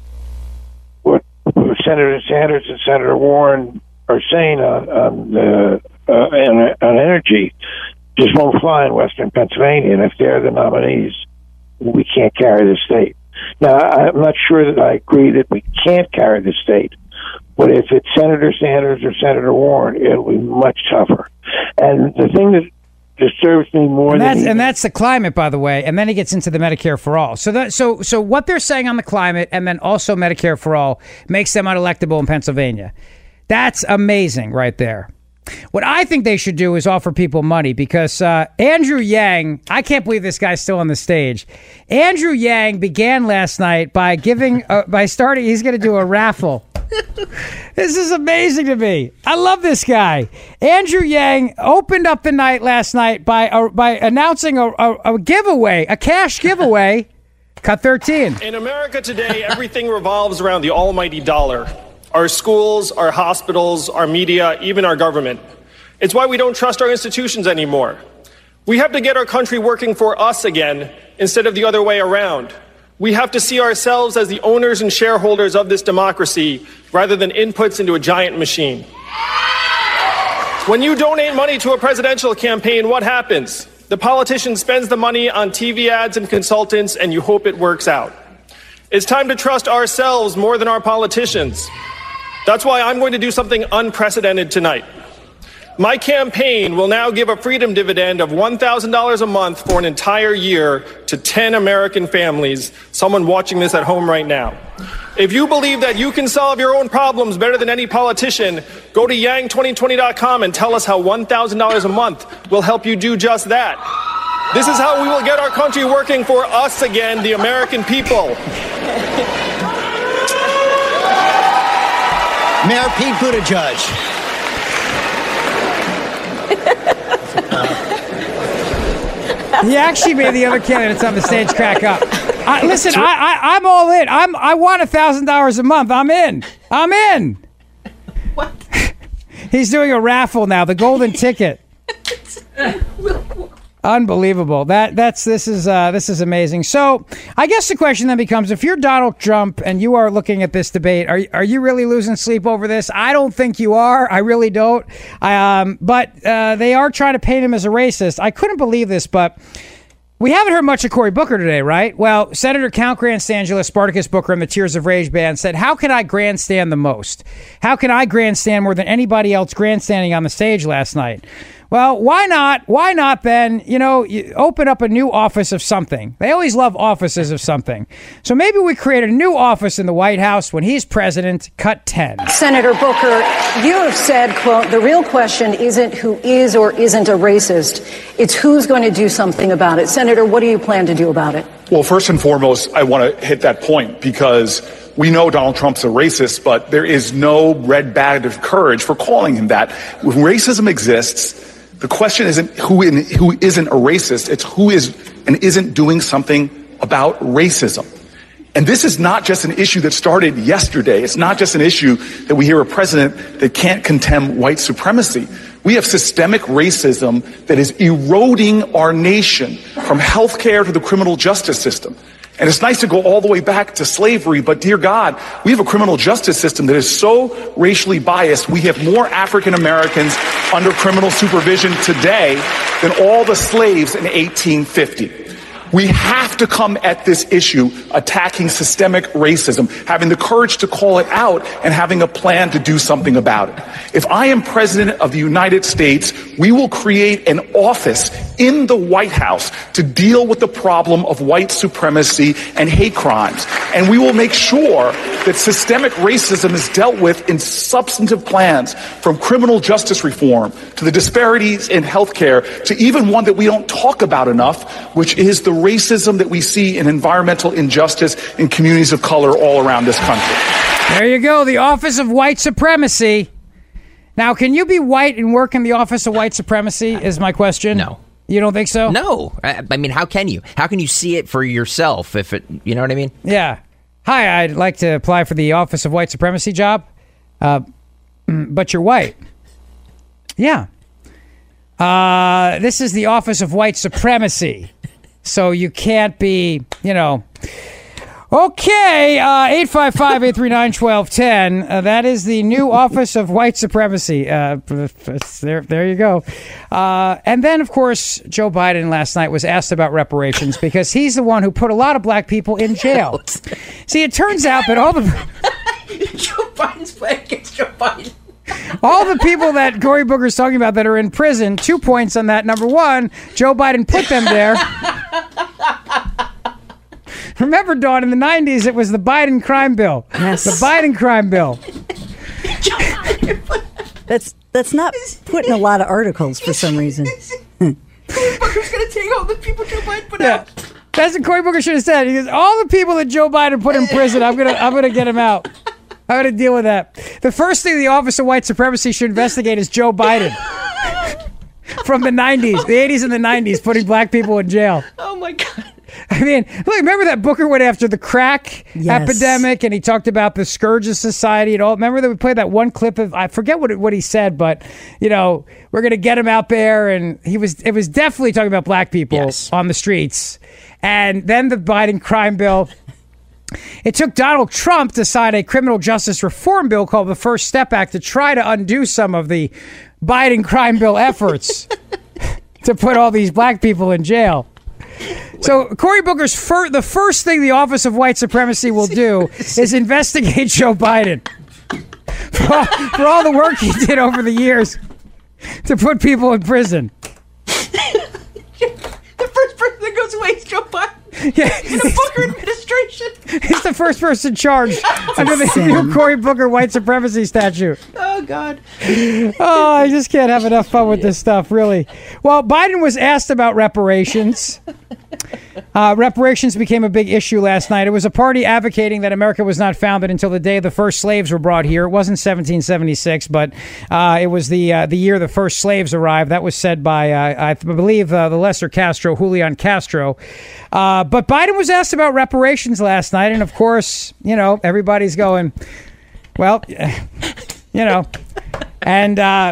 what Senator Sanders and Senator Warren are saying on, on, uh, uh, on, on energy just won't fly in Western Pennsylvania, and if they're the nominees, we can't carry the state. Now, I'm not sure that I agree that we can't carry the state, but if it's Senator Sanders or Senator Warren, it'll be much tougher. And the thing that disturbs me more and than that's, even, and that's the climate, by the way. And then he gets into the Medicare for all. So that so so what they're saying on the climate, and then also Medicare for all, makes them unelectable in Pennsylvania. That's amazing, right there. What I think they should do is offer people money because uh, Andrew Yang, I can't believe this guy's still on the stage. Andrew Yang began last night by giving, uh, by starting, he's going to do a raffle. This is amazing to me. I love this guy. Andrew Yang opened up the night last night by uh, by announcing a, a, a giveaway, a cash giveaway. Cut thirteen. In America today, everything revolves around the almighty dollar. Our schools, our hospitals, our media, even our government. It's why we don't trust our institutions anymore. We have to get our country working for us again instead of the other way around. We have to see ourselves as the owners and shareholders of this democracy rather than inputs into a giant machine. When you donate money to a presidential campaign, what happens? The politician spends the money on T V ads and consultants, and you hope it works out. It's time to trust ourselves more than our politicians. That's why I'm going to do something unprecedented tonight. My campaign will now give a freedom dividend of one thousand dollars a month for an entire year to ten American families, someone watching this at home right now. If you believe that you can solve your own problems better than any politician, go to yang twenty twenty dot com and tell us how one thousand dollars a month will help you do just that. This is how we will get our country working for us again, the American people. Mayor Pete Buttigieg. He actually made the other candidates on the stage crack up. I, listen, I, I, I'm all in. I'm, I want a thousand dollars a month. I'm in. I'm in. What? He's doing a raffle now. The golden ticket. Unbelievable. That that's this is uh, this is amazing. So I guess the question then becomes: if you're Donald Trump and you are looking at this debate, are are you really losing sleep over this? I don't think you are. I really don't. I, um, but uh, they are trying to paint him as a racist. I couldn't believe this, but. We haven't heard much of Cory Booker today, right? Well, Senator Count Grandstangela, Spartacus Booker, and the Tears of Rage band said, how can I grandstand the most? How can I grandstand more than anybody else grandstanding on the stage last night? Well, why not? Why not then, you know, you open up a new office of something. They always love offices of something. So maybe we create a new office in the White House when he's president, cut ten. Senator Booker, you have said, quote, the real question isn't who is or isn't a racist. It's who's going to do something about it. Senator, what do you plan to do about it? Well, first and foremost, I want to hit that point because we know Donald Trump's a racist, but there is no red badge of courage for calling him that. When racism exists, the question isn't who in, who isn't a racist, it's who is and isn't doing something about racism. And this is not just an issue that started yesterday. It's not just an issue that we hear a president that can't condemn white supremacy. We have systemic racism that is eroding our nation from healthcare to the criminal justice system. And it's nice to go all the way back to slavery, but dear God, we have a criminal justice system that is so racially biased. We have more African Americans under criminal supervision today than all the slaves in eighteen fifty. We have to come at this issue attacking systemic racism, having the courage to call it out and having a plan to do something about it. If I am president of the United States, we will create an office in the White House to deal with the problem of white supremacy and hate crimes. And we will make sure that systemic racism is dealt with in substantive plans, from criminal justice reform to the disparities in healthcare to even one that we don't talk about enough, which is the racism that we see in environmental injustice in communities of color all around this country. There you go, the Office of White Supremacy. Now, can you be white and work in the Office of White Supremacy is my question. No. You don't think so? No. I, I mean, how can you? How can you see it for yourself if it, you know what I mean? Yeah. Hi, I'd like to apply for the Office of White Supremacy job, uh, but you're white. Yeah. Uh, this is the Office of White Supremacy. So you can't be, you know. Okay, uh, eight five five, eight three nine, one two one zero. Uh, that is the new Office of White Supremacy. Uh, there, there you go. Uh, and then, of course, Joe Biden last night was asked about reparations because he's the one who put a lot of black people in jail. See, it turns out that all the... Joe Biden's playing against Joe Biden. All the people that Cory Booker's talking about that are in prison, two points on that. Number one, Joe Biden put them there. Remember, Dawn, in the nineties, it was the Biden crime bill. Yes. The Biden crime bill. That's that's not put in a lot of articles for some reason. Cory Booker's going to take all the people Joe Biden put Yeah. out. That's what Cory Booker should have said. He goes, all the people that Joe Biden put in prison, I'm gonna I'm gonna get him out. I'm gonna deal with that. The first thing the Office of White Supremacy should investigate is Joe Biden. From the nineties, the eighties and the nineties, putting black people in jail. Oh my God. I mean, look, remember that Booker went after the crack Yes. epidemic, and he talked about the scourge of society and all. Remember that we played that one clip of, I forget what it, what he said, but you know, we're gonna get him out there, and he was it was definitely talking about black people Yes. on the streets. And then the Biden crime bill. It took Donald Trump to sign a criminal justice reform bill called the First Step Act to try to undo some of the Biden crime bill efforts to put all these black people in jail. So Cory Booker's fir- the first thing the Office of White Supremacy will do is investigate Joe Biden for all, for all the work he did over the years to put people in prison. The first person that goes away is Joe Biden. Yeah. In the Booker administration. He's the first person charged under the new Cory Booker white supremacy statute. Oh, God. Oh, I just can't have enough fun with this stuff, really. Well, Biden was asked about reparations. Uh, reparations became a big issue last night. It was a party advocating that America was not founded until the day the first slaves were brought here. It wasn't seventeen seventy-six, but uh, it was the uh, the year the first slaves arrived. That was said by, uh, I believe, uh, the lesser Castro, Julian Castro. Uh, but Biden was asked about reparations last night, and of course, you know, everybody's going, well, you know, and uh,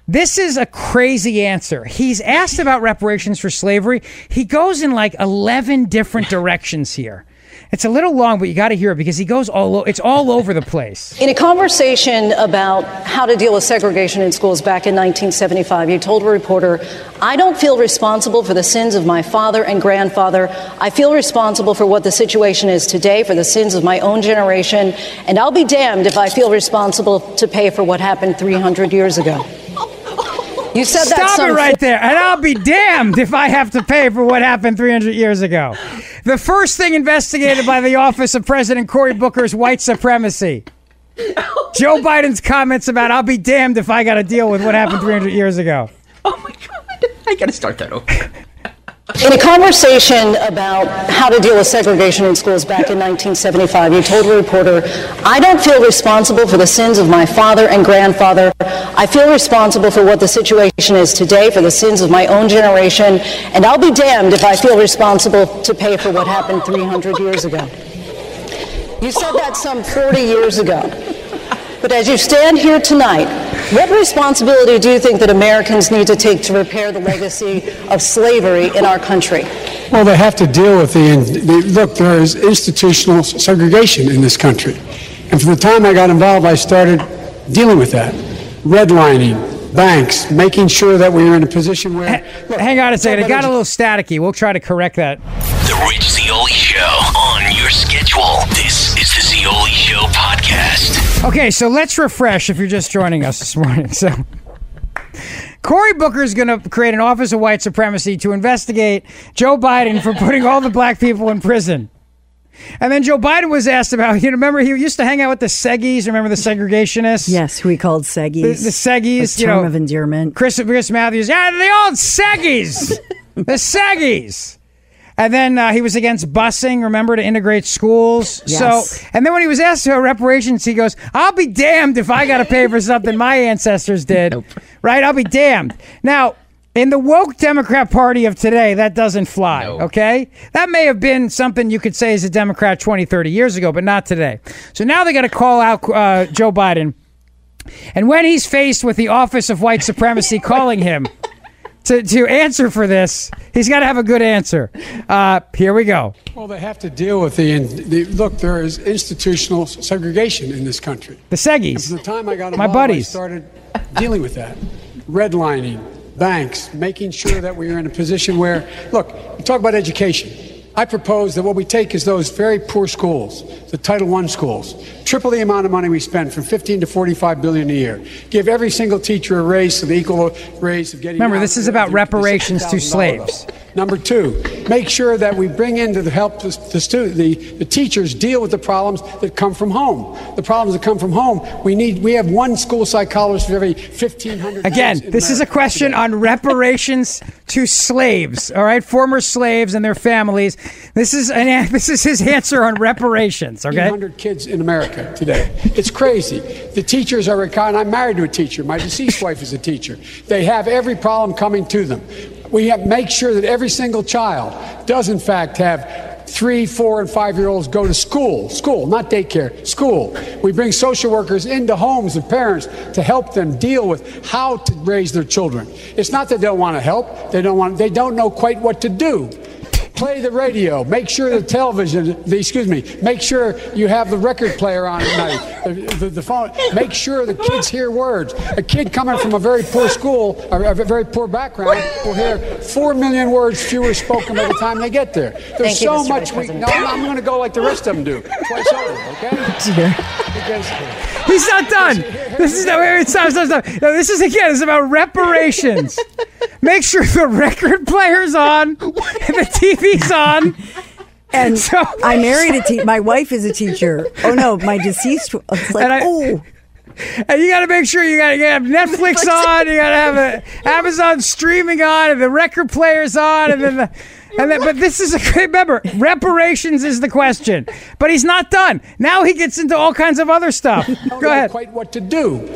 This is a crazy answer. He's asked about reparations for slavery. He goes in like eleven different directions here. It's a little long, but you got to hear it because he goes all over. It's all over the place. In a conversation about how to deal with segregation in schools back in nineteen seventy-five, you told a reporter, I don't feel responsible for the sins of my father and grandfather. I feel responsible for what the situation is today, for the sins of my own generation, and I'll be damned if I feel responsible to pay for what happened three hundred years ago. You said that. Stop it right there. And I'll be damned if I have to pay for what happened three hundred years ago. The first thing investigated by the office of President Cory Booker's white supremacy. Joe Biden's comments about I'll be damned if I got to deal with what happened three hundred years ago. Oh my God. I got to start that over. In a conversation about how to deal with segregation in schools back in nineteen seventy-five, you told a reporter, I don't feel responsible for the sins of my father and grandfather. I feel responsible for what the situation is today, for the sins of my own generation, and I'll be damned if I feel responsible to pay for what happened three hundred years ago. You said that some forty years ago. But as you stand here tonight, what responsibility do you think that Americans need to take to repair the legacy of slavery in our country? Well, they have to deal with the, the look, there is institutional segregation in this country. And from the time I got involved, I started dealing with that. Redlining, banks, making sure that we were in a position where... Look, hang on a second. It got a little staticky. We'll try to correct that. The Rich Zeoli Show on your schedule. This is the Zeoli Show podcast. Okay, so let's refresh if you're just joining us this morning. So, Cory Booker is going to create an Office of White Supremacy to investigate Joe Biden for putting all the black people in prison. And then Joe Biden was asked about, you know, remember he used to hang out with the Seggies, remember the segregationists? Yes, who he called Seggies. The, the Seggies, a you term know. of endearment. Chris, Chris Matthews, yeah, the old Seggies. The Seggies. And then uh, he was against busing, remember, to integrate schools. Yes. So, and then when he was asked about reparations, he goes, I'll be damned if I got to pay for something my ancestors did. Nope. Right? I'll be damned. Now, in the woke Democrat Party of today, that doesn't fly, no. Okay? That may have been something you could say as a Democrat twenty, thirty years ago, but not today. So now they got to call out uh, Joe Biden. And when he's faced with the Office of White Supremacy calling him to, to answer for this, he's got to have a good answer. Uh, here we go. Well, they have to deal with the, the look, there is institutional segregation in this country. The Seggies. And from the time I got involved, My buddies. I started dealing with that. Redlining, banks, making sure that we are in a position where, look, we talk about education. I propose that what we take is those very poor schools, the Title one schools, triple the amount of money we spend from fifteen to forty-five billion a year. Give every single teacher a raise to the equal raise of getting. Remember, this is about reparations to slaves. Number two, make sure that we bring in to the help the, the, student, the, the teachers deal with the problems that come from home. The problems that come from home, we need. We have one school psychologist for every fifteen hundred. Again, this is a question today. on reparations to slaves. All right, former slaves and their families. This is an this is his answer on reparations. Okay, one hundred kids in America today. It's crazy. The teachers are. And I'm married to a teacher. My deceased wife is a teacher. They have every problem coming to them. We have make sure that every single child does, in fact, have three, four, and five-year-olds go to school. School, not daycare. School. We bring social workers into homes of parents to help them deal with how to raise their children. It's not that they don't want to help. They don't want. They don't know quite what to do. Play the radio. Make sure the television, the, excuse me, make sure you have the record player on at night, the, the, the phone. Make sure the kids hear words. A kid coming from a very poor school, or a very poor background, will hear four million words fewer spoken by the time they get there. There's so you, much we, no, I'm going to go like the rest of them do, twice over, okay? Because, he's not done. This is no, wait, stop, stop, stop. No, this is again. It's about reparations. Make sure the record player's on, and the T V's on. And so, I married a teacher. My wife is a teacher. Oh no, my deceased. It's like, and I, oh. And you got to make sure you got to have Netflix on. You got to have a Amazon streaming on, and the record player's on, and then the. And then, but this is a great, remember, reparations is the question. But he's not done. Now he gets into all kinds of other stuff. Go ahead. Quite what to do.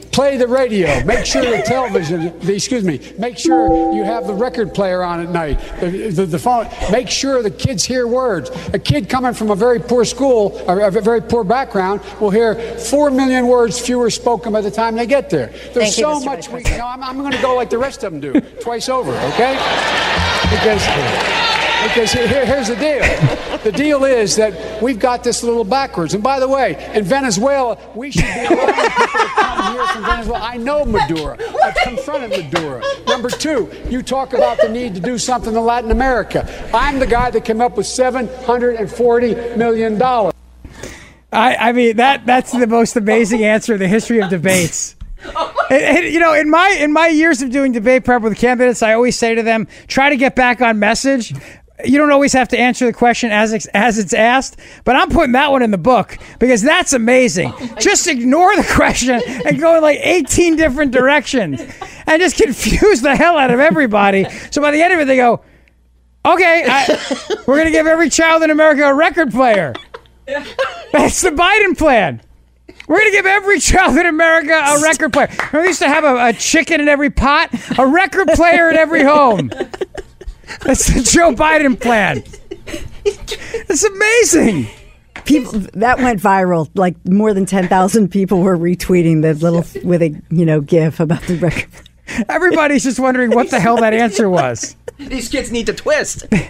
Play the radio. Make sure the television, the, excuse me, make sure you have the record player on at night, the, the, the phone. Make sure the kids hear words. A kid coming from a very poor school, or a very poor background, will hear four million words fewer spoken by the time they get there. There's Thank you, so Mister much, Vice we, you know, I'm, I'm going to go like the rest of them do, twice over, okay? Because... Because here, here's the deal. The deal is that we've got this a little backwards. And by the way, in Venezuela, we should be allowing people to come here from Venezuela. I know Maduro. I've confronted Maduro. Number two, you talk about the need to do something in Latin America. I'm the guy that came up with seven hundred forty million dollars. I, I mean, that that's the most amazing answer in the history of debates. And, and, you know, in my in my years of doing debate prep with candidates, I always say to them, try to get back on message. You don't always have to answer the question as it's, as it's asked, but I'm putting that one in the book because that's amazing. Oh just ignore the question and go in like eighteen different directions and just confuse the hell out of everybody. So by the end of it, they go, okay, I, we're going to give every child in America a record player. That's the Biden plan. We're going to give every child in America a record player. We used to have a, a chicken in every pot, a record player in every home. That's the Joe Biden plan. It's amazing. People that went viral. Like more than ten thousand people were retweeting the little with a you know gif about the record. Everybody's just wondering what the hell that answer was. These kids need to twist. And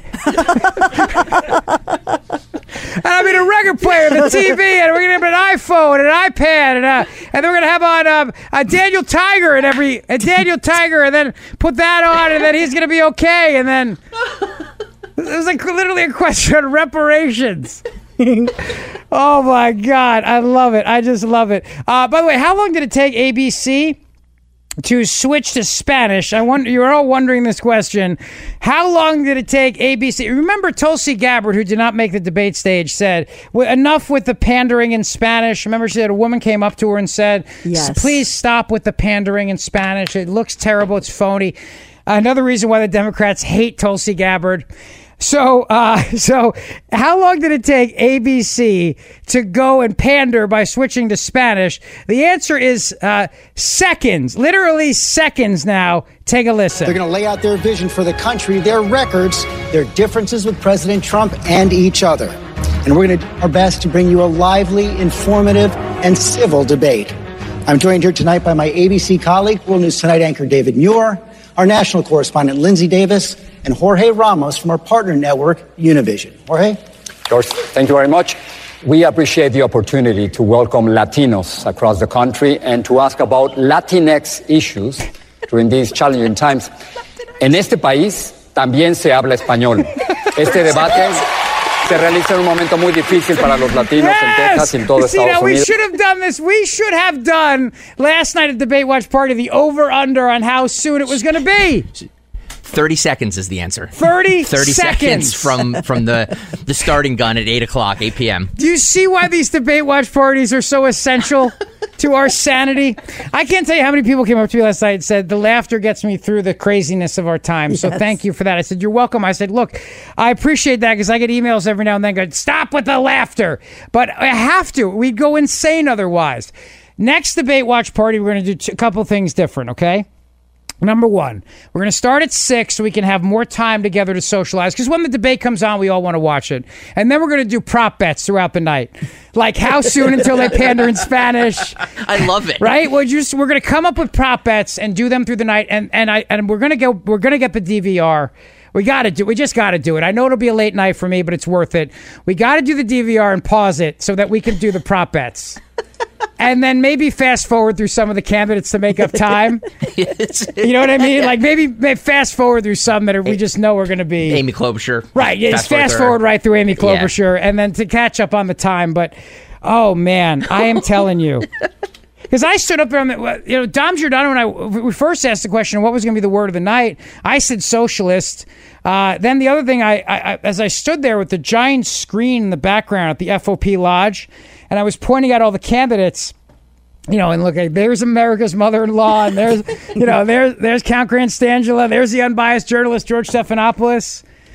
I mean, a record player, the T V, and we're going to have an iPhone, and an iPad, and, uh, and then we're going to have on um, a Daniel Tiger and every a Daniel Tiger, and then put that on, and then he's going to be okay. And then it was like literally a question on reparations. Oh my God, I love it. I just love it. Uh, by the way, how long did it take A B C to switch to Spanish? I wonder, you're all wondering this question. How long did it take A B C? Remember Tulsi Gabbard, who did not make the debate stage, said, enough with the pandering in Spanish. Remember she said a woman came up to her and said, yes. Please stop with the pandering in Spanish. It looks terrible. It's phony. Another reason why the Democrats hate Tulsi Gabbard. So, uh, so how long did it take A B C to go and pander by switching to Spanish? The answer is uh, seconds, literally seconds now. Take a listen. They're going to lay out their vision for the country, their records, their differences with President Trump and each other. And we're going to do our best to bring you a lively, informative, and civil debate. I'm joined here tonight by my A B C colleague, World News Tonight anchor David Muir, our national correspondent Lindsay Davis, and Jorge Ramos from our partner network, Univision. Jorge? George, thank you very much. We appreciate the opportunity to welcome Latinos across the country and to ask about Latinx issues during these challenging times. En este país también se habla español. Este debate se realiza en un momento muy difícil para los latinos yes! en Texas y en todo See, Estados now, Unidos. We should have done this. We should have done last night at Debate Watch Party the over-under on how soon it was going to be. thirty seconds is the answer. thirty, thirty seconds. seconds from, from the, the starting gun at eight o'clock, eight p.m. Do you see why these Debate Watch parties are so essential to our sanity? I can't tell you how many people came up to me last night and said, the laughter gets me through the craziness of our time. Yes. So thank you for that. I said, you're welcome. I said, look, I appreciate that because I get emails every now and then going, stop with the laughter. But I have to. We'd go insane otherwise. Next Debate Watch party, we're going to do a couple things different, okay? Number one, we're going to start at six so we can have more time together to socialize. Because when the debate comes on, we all want to watch it. And then we're going to do prop bets throughout the night. Like how soon until they pander in Spanish. I love it. Right? We're just we're going to come up with prop bets and do them through the night. And and I and we're going to go. We're going to get the D V R. We got to do. We just got to do it. I know it'll be a late night for me, but it's worth it. We got to do the D V R and pause it so that we can do the prop bets. And then maybe fast forward through some of the candidates to make up time. You know what I mean? Like maybe, maybe fast forward through some that are, we just know are going to be... Amy Klobuchar. Right. Yeah, fast, fast forward right through Amy Klobuchar. Yeah. And then to catch up on the time. But, oh, man, I am telling you. Because I stood up there, on the, you know, Dom Giordano and I, we first asked the question, what was going to be the word of the night? I said socialist. Uh, then the other thing, I, I, as I stood there with the giant screen in the background at the F O P Lodge, and I was pointing out all the candidates, you know, and look, there's America's mother-in-law, and there's, you know, there's, there's Count Grant Stangela, there's the unbiased journalist George Stephanopoulos.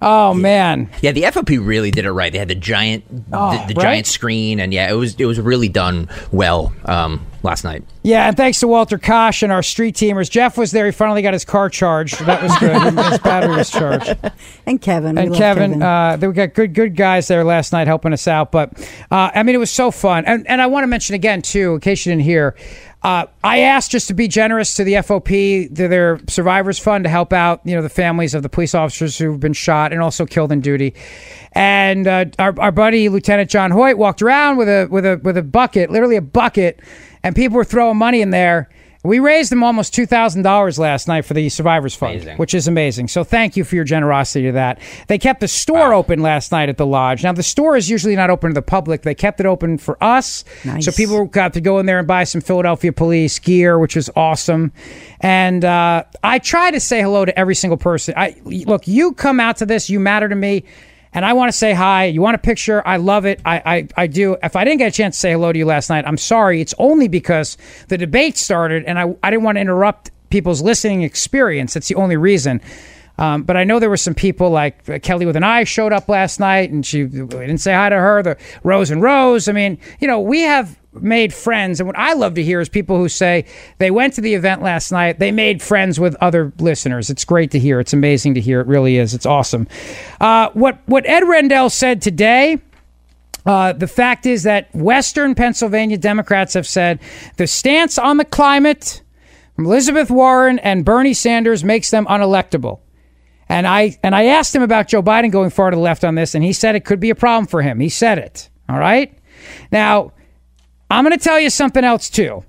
Oh man. Yeah, the F O P really did it right. They had the giant, Oh, the, the right? giant screen, and yeah, it was it was really done well um, last night. Yeah, and thanks to Walter Kosh and our street teamers. Jeff was there. He finally got his car charged. That was good. His battery was charged. And Kevin. We And love Kevin, Kevin. Uh, we got good good guys there last night helping us out. But, uh, I mean, it was so fun. And, and I want to mention again, too, in case you didn't hear, uh, I asked just to be generous to the F O P, to their Survivors Fund, to help out, you know, the families of the police officers who've been shot and also killed in duty. And uh, our, our buddy, Lieutenant John Hoyt, walked around with a with a with a bucket, literally a bucket, and people were throwing money in there. We raised them almost two thousand dollars last night for the Survivors Fund, Amazing. which is amazing. So thank you for your generosity to that. They kept the store open last night at the lodge. Now, the store is usually not open to the public. They kept it open for us. Nice. So people got to go in there and buy some Philadelphia police gear, which was awesome. And uh, I try to say hello to every single person. I Look, you come out to this, you matter to me. And I want to say hi. You want a picture? I love it. I, I, I do. If I didn't get a chance to say hello to you last night, I'm sorry. It's only because the debate started and I, I didn't want to interrupt people's listening experience. That's the only reason. Um, but I know there were some people like uh, Kelly with an eye showed up last night and she we didn't say hi to her. The Rose and Rose. I mean, you know, we have made friends. And what I love to hear is people who say they went to the event last night. They made friends with other listeners. It's great to hear. It's amazing to hear. It really is. It's awesome. Uh, what, what Ed Rendell said today, uh, the fact is that Western Pennsylvania Democrats have said the stance on the climate from Elizabeth Warren and Bernie Sanders makes them unelectable. And I and I asked him about Joe Biden going far to the left on this, and he said it could be a problem for him. He said it. All right? Now, I'm going to tell you something else, too.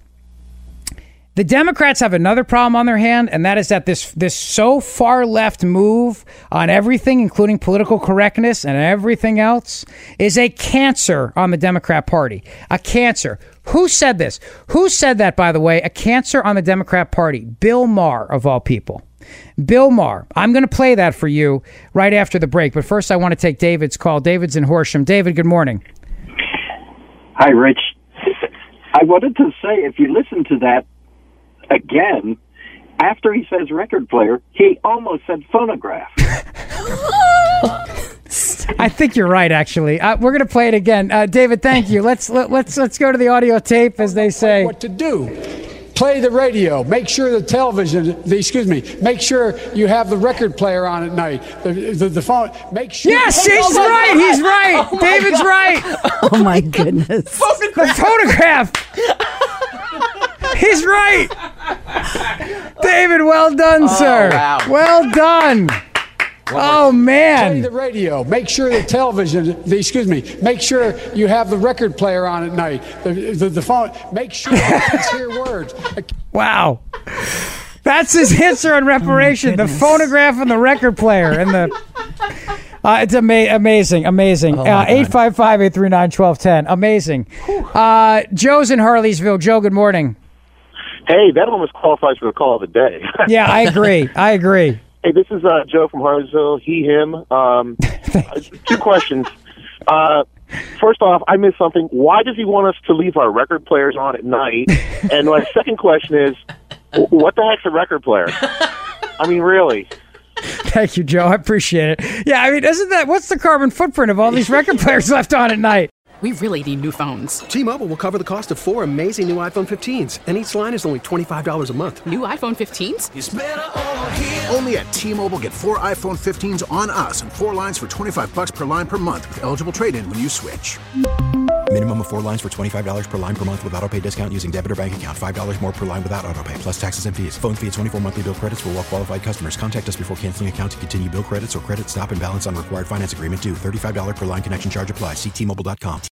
The Democrats have another problem on their hand, and that is that this this so far left move on everything, including political correctness and everything else, is a cancer on the Democrat Party. A cancer. Who said this? Who said that, by the way? A cancer on the Democrat Party. Bill Maher, of all people. Bill Maher. I'm going to play that for you right after the break. But first, I want to take David's call. David's in Horsham. David, good morning. Hi, Rich. I wanted to say, if you listen to that again, after he says record player, he almost said phonograph. I think you're right, actually. Uh, we're going to play it again. Uh, David, thank you. Let's let, let's let's go to the audio tape, as they say. What to do? Play the radio. Make sure the television. The, excuse me. Make sure you have the record player on at night. The the, the phone. Make sure. Yes, he's Oh, my right. God. He's right. Oh, my David's God. right. Oh, my goodness. The phonograph. He's right. David, well done, sir. wow. Well done. Oh, Play man. the radio. Make sure the television. The, excuse me. Make sure you have the record player on at night. The the, the phone. Make sure you can hear words. Wow. That's his answer on reparation. The phonograph and the record player. and the. Uh, it's ama- amazing, amazing. Uh, eight five five, eight three nine, one two one zero. Amazing. Uh, Joe's in Harleysville. Joe, good morning. Hey, that almost qualifies for the call of the day. Yeah, I agree. I agree. Hey, this is uh, Joe from Harleysville. He, him. Um, two questions. Uh, first off, I missed something. Why does he want us to leave our record players on at night? And my second question is, what the heck's a record player? I mean, really? Thank you, Joe. I appreciate it. Yeah, I mean, isn't that, what's the carbon footprint of all these record players left on at night? We really need new phones. T-Mobile will cover the cost of four amazing new iPhone fifteens, and each line is only twenty-five dollars a month. New iPhone fifteens? Only at T-Mobile, get four iPhone fifteens on us and four lines for twenty-five bucks per line per month with eligible trade-in when you switch. Minimum of four lines for twenty-five dollars per line per month with autopay discount using debit or bank account. five dollars more per line without autopay, plus taxes and fees. Phone fee at twenty-four monthly bill credits for well-qualified customers. Contact us before canceling account to continue bill credits or credit stop and balance on required finance agreement due. thirty-five dollars per line connection charge applies. See T Mobile dot com.